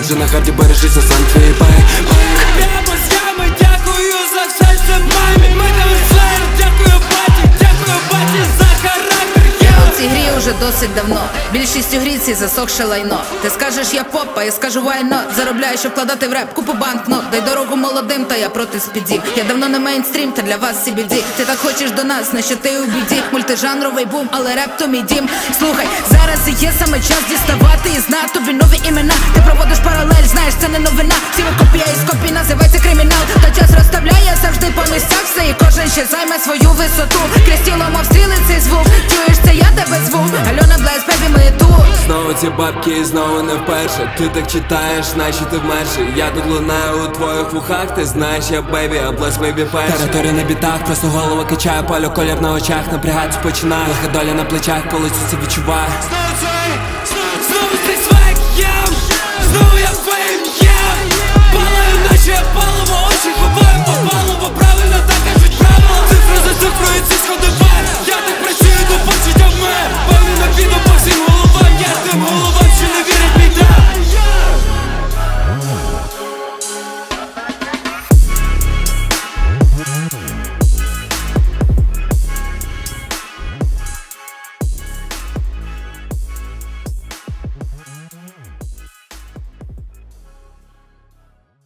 вже на харді, бережись на сам твій бай. Прямо з ями, дякую за все це мамі. Ми там слер, дякую баті за характер. Я у цій грі уже досить давно. Більшість у грі ці засохше лайно. Ти скажеш я поп, а я скажу why not. Заробляю, щоб вкладати в реп, купу банкнот. Дай дорогу молодим, та я проти спіді. Я давно не мейнстрім, та для вас CBD. Ти так хочеш до нас, на що ти у біді. Мультижанровий бум, але реп то мій дім. Слухай, зараз і є саме час діставати і знати тобі нові імена. Ти проводиш паралель, знаєш, це не новина. Всі ви копія із копій, називається кримінал. Та час розставляє завжди по місцях все, і кожен ще займе свою висоту. Крізь тіло мов стріли цей звук. Чуєш, це я тебе зву. Альона Блейз, бебі, ми тут. Знову ці бабки і знову не вперше. Ти так читаєш, наче ти вмерший. Я тут лунаю у твоїх вухах. Ти знаєш, я бейбі, а Блейз бейбі перший. Територія на бітах, просто голову качаю. Палю колір на очах, напрягатись починаю. Лиха доля на плечах, коли це відчуваю. Знову цей свек, знову я фейм, палаю, наче я паливо, очі ховаю по паливо, правильно так.